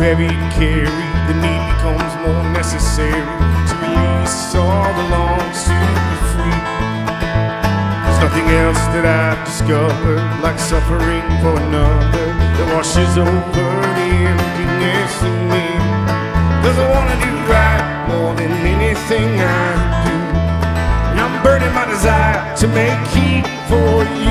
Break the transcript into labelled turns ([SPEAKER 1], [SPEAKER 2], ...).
[SPEAKER 1] heavy to carry, the need becomes more necessary to release all that belongs to be free. There's nothing else that I've discovered like suffering for another that washes over the emptiness in me. 'Cause I wanna do right more than anything I do, and I'm burning my desire to make heat for you.